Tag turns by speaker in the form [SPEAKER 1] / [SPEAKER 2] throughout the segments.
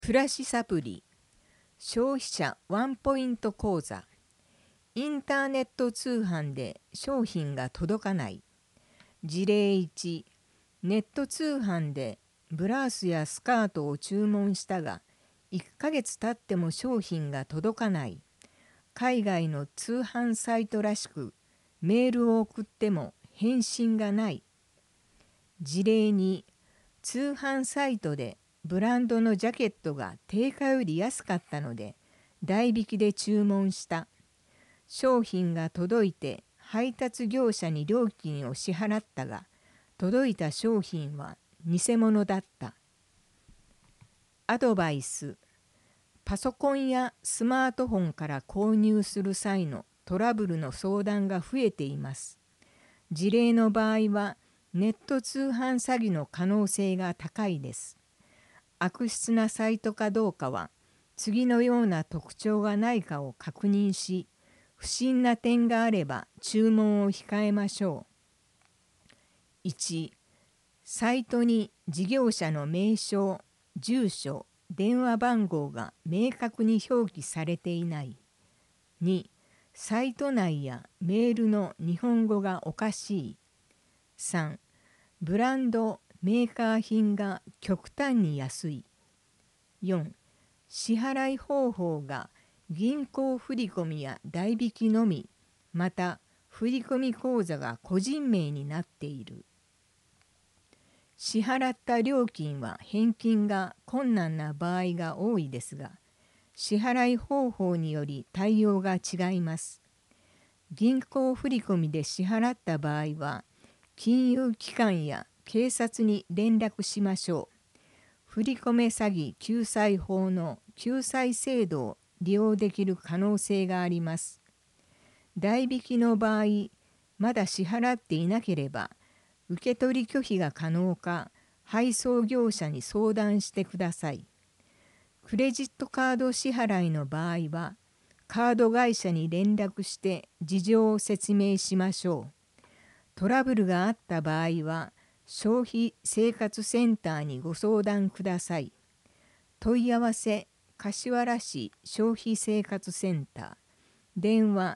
[SPEAKER 1] 暮らしサプリ、消費者ワンポイント講座、インターネット通販で商品が届かない。事例1、ネット通販でブラウスやスカートを注文したが、1ヶ月経っても商品が届かない。海外の通販サイトらしく、メールを送っても返信がない。事例2、通販サイトでブランドのジャケットが定価より安かったので代引きで注文した。商品が届いて配達業者に料金を支払ったが、届いた商品は偽物だった。アドバイス。パソコンやスマートフォンから購入する際のトラブルの相談が増えています。事例の場合はネット通販詐欺の可能性が高いです。悪質なサイトかどうかは次のような特徴がないかを確認し、不審な点があれば注文を控えましょう。1、サイトに事業者の名称、住所、電話番号が明確に表記されていない。2、サイト内やメールの日本語がおかしい。3、ブランド・メーカー品が極端に安い。4、支払い方法が銀行振込や代引きのみ、また振込口座が個人名になっている。支払った料金は返金が困難な場合が多いですが、支払い方法により対応が違います。銀行振込で支払った場合は、金融機関や警察に連絡しましょう。振込詐欺救済法の救済制度を利用できる可能性があります。代引きの場合、まだ支払っていなければ、受け取り拒否が可能か、配送業者に相談してください。クレジットカード支払いの場合は、カード会社に連絡して事情を説明しましょう。トラブルがあった場合は、消費生活センターにご相談ください。問い合わせ、柏原市消費生活センター、電話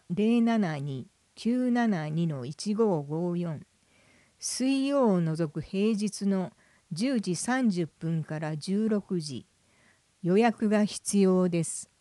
[SPEAKER 1] 072-972-1554、水曜を除く平日の10時30分から16時、予約が必要です。